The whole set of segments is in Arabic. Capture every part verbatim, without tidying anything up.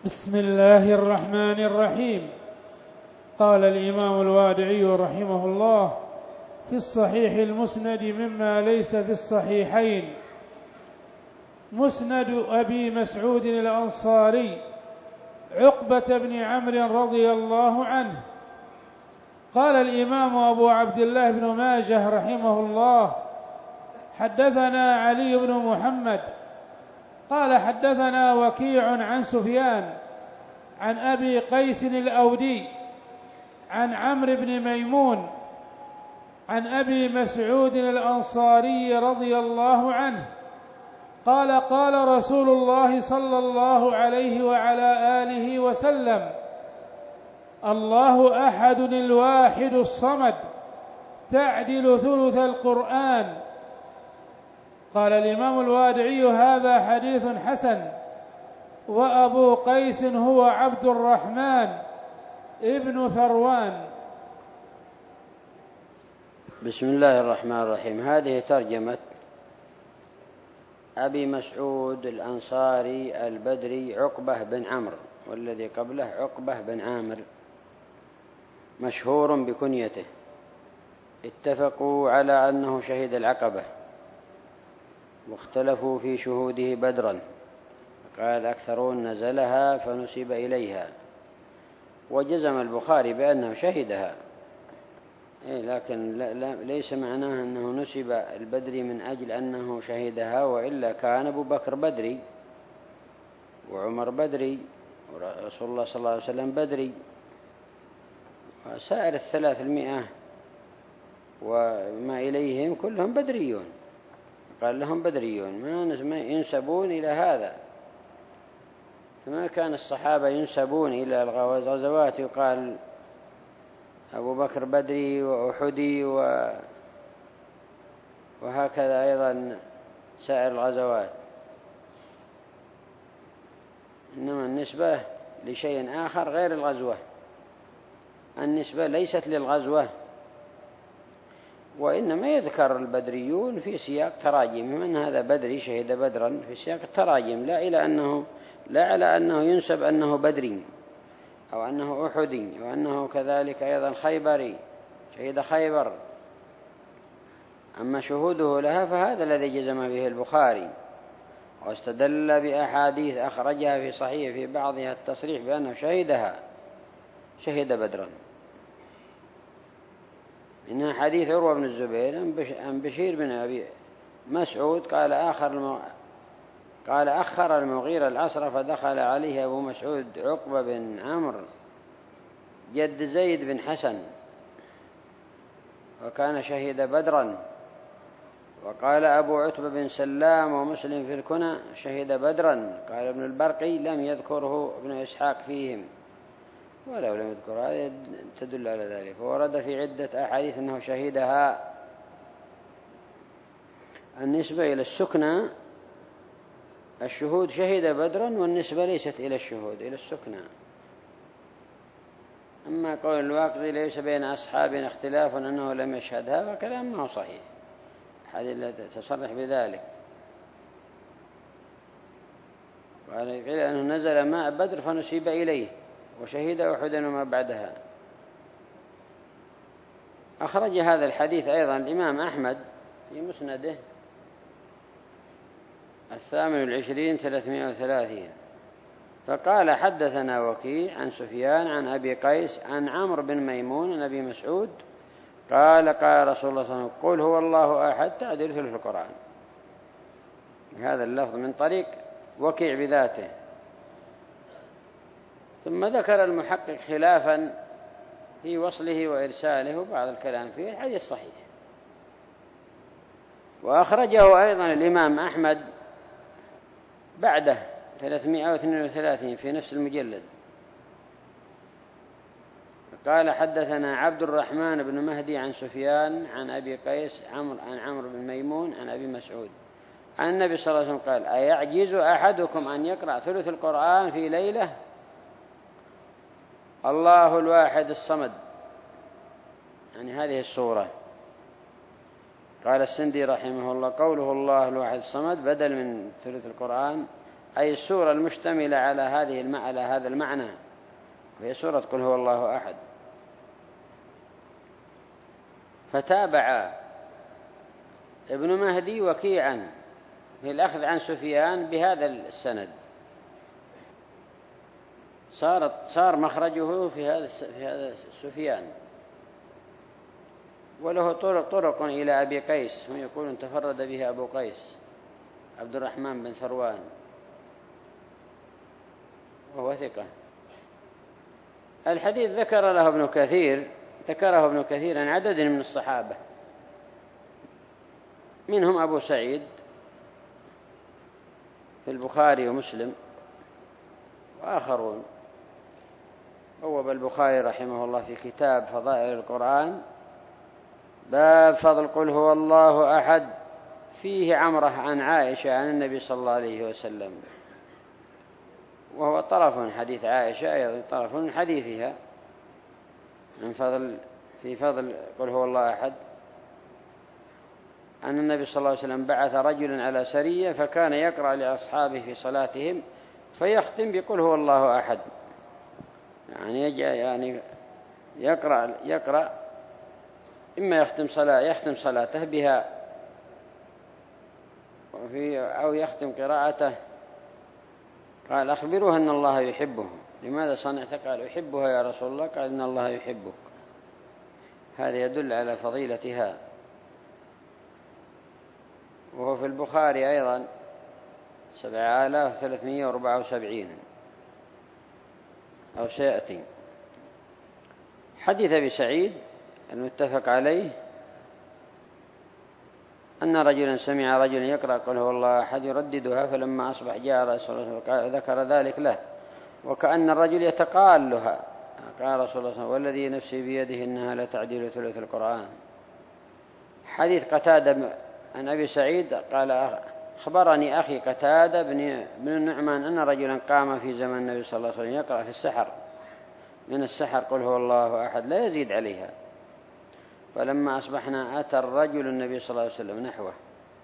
بسم الله الرحمن الرحيم. قال الإمام الوادعي رحمه الله في الصحيح المسند مما ليس في الصحيحين: مسند أبي مسعود الأنصاري عقبة بن عمرو رضي الله عنه. قال الإمام أبو عبد الله بن ماجه رحمه الله: حدثنا علي بن محمد قال حدثنا وكيع عن سفيان عن أبي قيس الأودي عن عمرو بن ميمون عن أبي مسعود الأنصاري رضي الله عنه قال: قال رسول الله صلى الله عليه وعلى آله وسلم: الله أحد الواحد الصمد تعدل ثلث القرآن. قال الإمام الوادعي: هذا حديث حسن. وأبو قيس هو عبد الرحمن ابن ثروان. بسم الله الرحمن الرحيم. هذه ترجمة أبي مسعود الأنصاري البدري عقبة بن عمرو، والذي قبله عقبة بن عامر، مشهور بكنيته. اتفقوا على أنه شهد العقبة، واختلفوا في شهوده بدرا، قال أكثرون نزلها فنسب إليها، وجزم البخاري بأنه شهدها، لكن ليس معناه أنه نسب البدري من أجل أنه شهدها، وإلا كان أبو بكر بدري وعمر بدري ورسول الله صلى الله عليه وسلم بدري، وسائر الثلاثمائة وما إليهم كلهم بدريون. قال لهم بدريون، ما ينسبون إلى هذا. فما كان الصحابة ينسبون إلى الغزوات يقال أبو بكر بدري وأحدي وهكذا أيضا سائر الغزوات، إنما النسبة لشيء آخر غير الغزوة. النسبة ليست للغزوة، وإنما يذكر البدريون في سياق تراجمهم أن هذا بدري شهد بدرا في سياق التراجم، لا إلى أنه لا على أنه ينسب أنه بدري أو أنه أحدي أو أنه كذلك أيضا خيبري شهد خيبر. أما شهوده لها فهذا الذي جزم به البخاري، واستدل بأحاديث أخرجها في صحيح في بعضها التصريح بأنه شهدها شهد بدرا. إنها حديث عروة بن الزبير عن بشير بن أبي مسعود قال آخر الم... قال أخر المغيرة العصر فدخل عليه أبو مسعود عقبة بن عمرو جد زيد بن حسن، وكان شهد بدرا. وقال أبو عتبة بن سلام ومسلم في الكنى شهد بدرا. قال ابن البرقي لم يذكره ابن إسحاق فيهم، ولو لم يذكر هذا تدل على ذلك. وورد في عدة أحاديث أنه شهدها. النسبة إلى السكنى، الشهود شهد بدرا، والنسبة ليست إلى الشهود، إلى السكنى. أما قول الواقدي ليس بين أصحابنا اختلاف أنه لم يشهدها فكلام ما هو صحيح، حديث تصرح بذلك. قال قيل أنه نزل ماء بدر فنسيب إليه وشهد أحدا وما بعدها. أخرج هذا الحديث أيضا الإمام أحمد في مسنده الثامن والعشرين ثلاثمائة وثلاثين، فقال حدثنا وكيع عن سفيان عن أبي قيس عن عمرو بن ميمون عن أبي مسعود قال قال رسول الله صلى الله عليه وسلم: قل هو الله أحد تعدل ثلث القرآن. هذا اللفظ من طريق وكيع بذاته. ثم ذكر المحقق خلافا في وصله وإرساله وبعض الكلام فيه. الحديث صحيح. وأخرجه أيضا الإمام أحمد بعده ثلاثمائة واثنين وثلاثين في نفس المجلد. قال حدثنا عبد الرحمن بن مهدي عن سفيان عن أبي قيس عمرو عن عمرو بن ميمون عن أبي مسعود عن النبي صلى الله عليه وسلم قال: أيعجز أحدكم أن يقرأ ثلث القرآن في ليلة؟ الله الواحد الصمد، يعني هذه الصورة. قال السندي رحمه الله: قوله الله الواحد الصمد بدل من ثلث القرآن أي السورة المشتملة على هذه المعنى على هذا المعنى، وهي سورة قل هو الله أحد. فتابع ابن مهدي وكيعا في الأخذ عن سفيان بهذا السند، صارت صار مخرجه في هذا في هذا سفيان، وله طرق طرق إلى أبي قيس، هم يقولون تفرد به أبو قيس عبد الرحمن بن ثروان، وهو ثقة. الحديث ذكر له ابن كثير ذكره ابن كثير عن عدد من الصحابة، منهم أبو سعيد في البخاري ومسلم وآخرون. بوب البخاري رحمه الله في كتاب فضائل القرآن باب فضل قل هو الله أحد، فيه عمرة عن عائشة عن النبي صلى الله عليه وسلم، وهو طرف من حديث عائشة أيضا، طرف من حديثها من فضل في فضل قل هو الله أحد، أن النبي صلى الله عليه وسلم بعث رجلا على سرية فكان يقرأ لأصحابه في صلاتهم فيختم بقل هو الله أحد، يعني يعني يقرأ يقرأ إما يختم صلاة يختم صلاته بها وفي أو يختم قراءته. قال أخبروها أن الله يحبه. لماذا صنعت؟ قال أحبها يا رسول الله. قال إن الله يحبك. هذا يدل على فضيلتها. وهو في البخاري أيضا سبعة آلاف ثلاثمائة وأربعة وسبعين أو سيأتي. حديث أبي سعيد المتفق عليه أن رجلا سمع رجلا يقرأ قل هو الله أحد يرددها، فلما أصبح جاء رسول الله ذكر ذلك له، وكأن الرجل يتقالها. قال رسول الله والذي نفسي بيده إنها لتعديل ثلث القرآن. حديث قتادة عن أبي سعيد قال أخبرني أخي قتادة بن النعمان أن رجلا قام في زمن النبي صلى الله عليه وسلم يقرأ في السحر من السحر قل هو الله أحد لا يزيد عليها، فلما أصبحنا أتى الرجل النبي صلى الله عليه وسلم نحوه،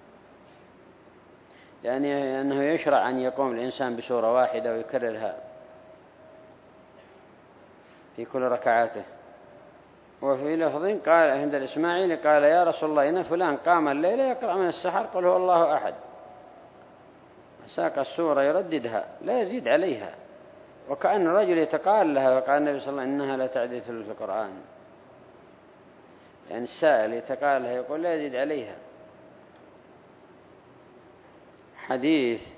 يعني أنه يشرع أن يقوم الإنسان بسورة واحدة ويكررها في كل ركعاته. وفي لفظ قال عند الإسماعيلي قال يا رسول الله إن فلان قام الليلة يقرأ من السحر قل هو الله أحد، ساق السورة يرددها لا يزيد عليها، وكأن الرجل يتقال لها، وقال النبي صلى الله عليه وسلم إنها لا تعدل ثلث القرآن، يعني السائل يتقال لها يقول لا يزيد عليها. حديث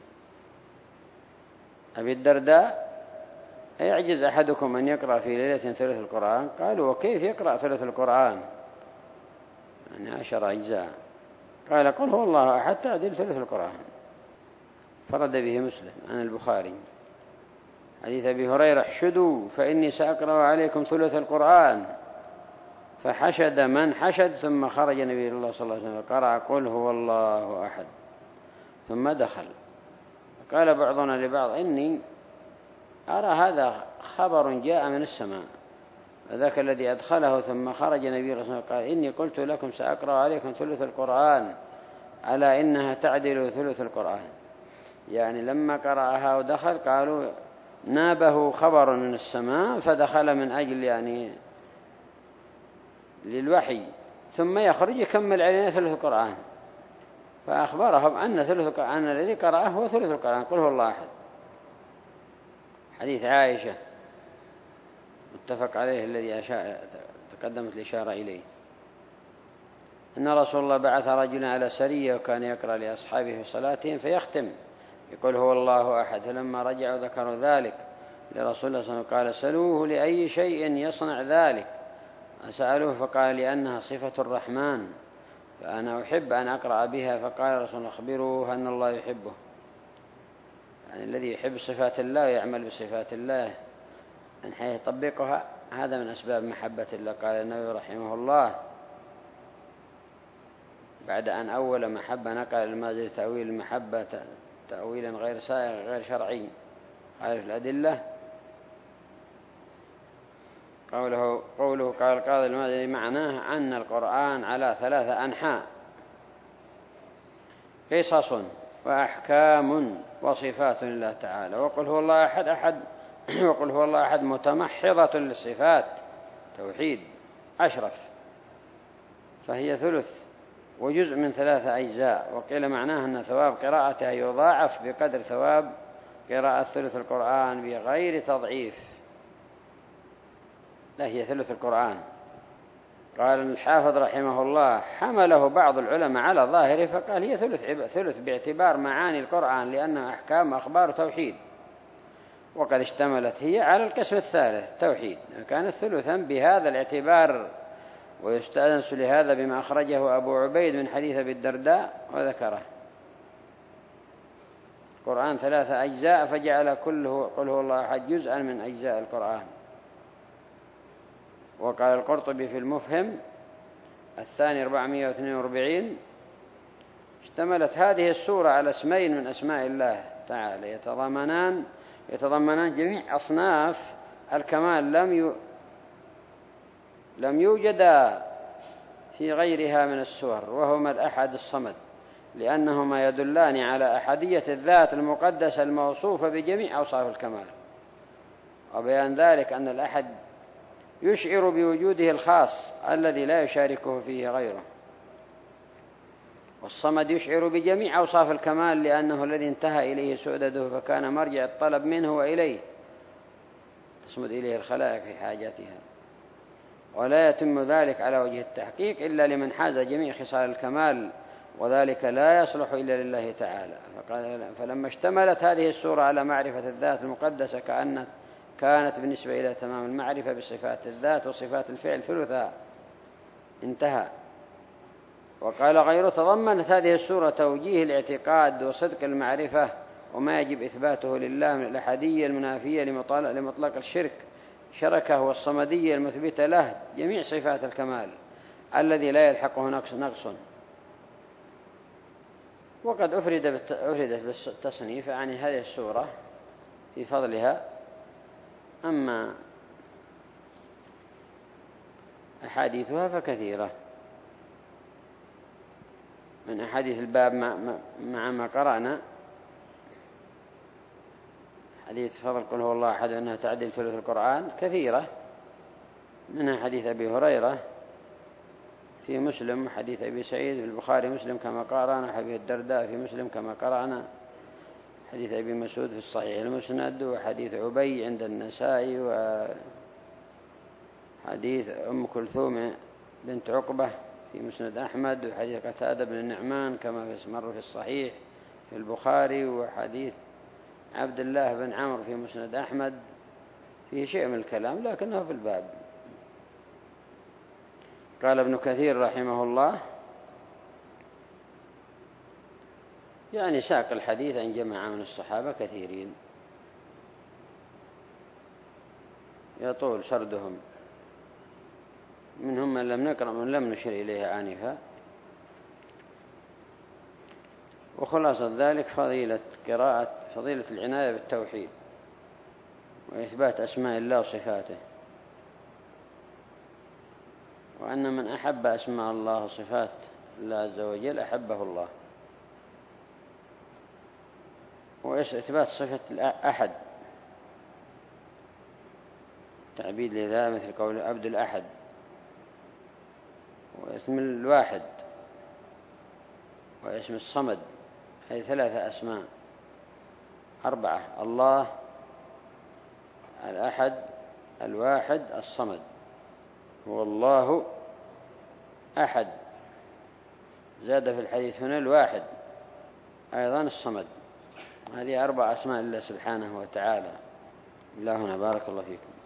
أبي الدرداء يعجز أحدكم أن يقرأ في ليلة ثلث القرآن؟ قالوا وكيف يقرأ ثلث القرآن؟ يعني عشر أجزاء. قال قل هو الله أحد تعدل ثلث القرآن. فرد به مسلم عن البخاري. حديث أبي هريرة احشدوا فإني سأقرأ عليكم ثلث القرآن، فحشد من حشد، ثم خرج نبي الله صلى الله عليه وسلم قرأ قل هو الله أحد ثم دخل. قال بعضنا لبعض إني أرى هذا خبر جاء من السماء، وذاك الذي أدخله ثم خرج نبي الله صلى الله عليه وسلم قال إني قلت لكم سأقرأ عليكم ثلث القرآن ألا إنها تعدل ثلث القرآن. يعني لما قرأها ودخل قالوا نابه خبر من السماء فدخل من أجل يعني للوحي، ثم يخرج يكمل علينا ثلث القرآن، فأخبرهم أن ثلث القرآن الذي قرأه هو ثلث القرآن قل هو الله أحد. حديث عائشة متفق عليه الذي أشاء تقدمت الإشارة إليه، أن رسول الله بعث رجلا على سرية وكان يقرأ لأصحابه في صلاتهم فيختم يقول هو الله أحد، فلما رجعوا ذكروا ذلك لرسول الله صلى الله عليه وسلم قال سألوه لأي شيء يصنع ذلك؟ سألوه فقال لأنها صفة الرحمن فأنا أحب أن أقرأ بها. فقال رسول الله أخبروه أن الله يحبه، يعني الذي يحب صفات الله ويعمل بصفات الله من حيث يطبقها هذا من أسباب محبة الله. قال النبي رحمه الله بعد أن أول محبة نقل المازل تأويل المحبة تأويلا غير سائغ غير شرعي. قال في الأدلة قوله, قوله قال القاضي المازري معناه أن القرآن على ثلاثة أنحاء: قصص وأحكام وصفات لله تعالى. وقل هو الله أحد أحد وقل هو الله أحد متمحضة للصفات توحيد أشرف، فهي ثلث وجزء من ثلاثة أجزاء. وقيل معناه أن ثواب قراءتها يضاعف بقدر ثواب قراءة ثلث القرآن بغير تضعيف. لا، هي ثلث القرآن. قال الحافظ رحمه الله حمله بعض العلماء على ظاهره فقال هي ثلث ثلث باعتبار معاني القرآن لأنها أحكام أخبار توحيد، وقد اشتملت هي على القسم الثالث توحيد، كانت ثلثا بهذا الاعتبار. ويستأنس لهذا بما أخرجه أبو عبيد من حديث أبي الدرداء وذكره. القرآن ثلاثة أجزاء فجعل كله قل هو الله أحد جزءا من أجزاء القرآن. وقال القرطبي في المفهم الثاني أربعمائة واثنين وأربعين اشتملت هذه السورة على اسمين من أسماء الله تعالى يتضمنان يتضمنان جميع أصناف الكمال لم ي... لم يوجد في غيرها من السور، وهما الأحد الصمد، لأنهما يدلان على أحدية الذات المقدسة الموصوفة بجميع أوصاف الكمال. وبيان ذلك أن الأحد يشعر بوجوده الخاص الذي لا يشاركه فيه غيره، والصمد يشعر بجميع أوصاف الكمال لأنه الذي انتهى إليه سؤدده فكان مرجع الطلب منه وإليه تصمد إليه الخلائق في حاجاتها. ولا يتم ذلك على وجه التحقيق إلا لمن حاز جميع خصال الكمال، وذلك لا يصلح إلا لله تعالى. فقال فلما اشتملت هذه السورة على معرفة الذات المقدسة كأنت كانت بالنسبة إلى تمام المعرفة بصفات الذات وصفات الفعل ثلثها انتهى. وقال غيره تضمنت هذه السورة توجيه الاعتقاد وصدق المعرفة وما يجب إثباته لله من الأحدية المنافية لمطلق الشرك شركه، والصمدية المثبتة له جميع صفات الكمال الذي لا يلحقه نقص نقص. وقد أفردت بالتصنيف عن هذه السورة في فضلها. أما أحاديثها فكثيرة، من أحاديث الباب مع ما قرأنا حديث فضل قل هو الله أحد أنها تعدل ثلث القرآن كثيرة، منها حديث أبي هريرة في مسلم، حديث أبي سعيد في البخاري مسلم كما قرأنا، حديث الدرداء في مسلم كما قرأنا، حديث أبي مسعود في الصحيح المسند، وحديث عبي عند النسائي، وحديث أم كلثوم بنت عقبة في مسند أحمد، وحديث قتادة بن النعمان كما مر في الصحيح في البخاري، وحديث عبد الله بن عمرو في مسند أحمد فيه شيء من الكلام لكنه في الباب. قال ابن كثير رحمه الله يعني ساق الحديث عن جماعة من الصحابة كثيرين يطول سردهم، منهم من لم نقرأ من لم نشر إليه آنفا. وخلاصة ذلك فضيلة قراءة فضيلة العناية بالتوحيد وإثبات أسماء الله وصفاته، وأن من أحب أسماء الله وصفات الله عز وجل أحبه الله. وإثبات صفة الأحد تعبيد لذا مثل قول عبد الأحد، واسم الواحد واسم الصمد، هذه ثلاثة أسماء أربعة: الله الأحد الواحد الصمد. هو الله أحد، زاد في الحديث هنا الواحد أيضا الصمد. هذه أربع أسماء لله سبحانه وتعالى. إلهنا بارك الله فيكم.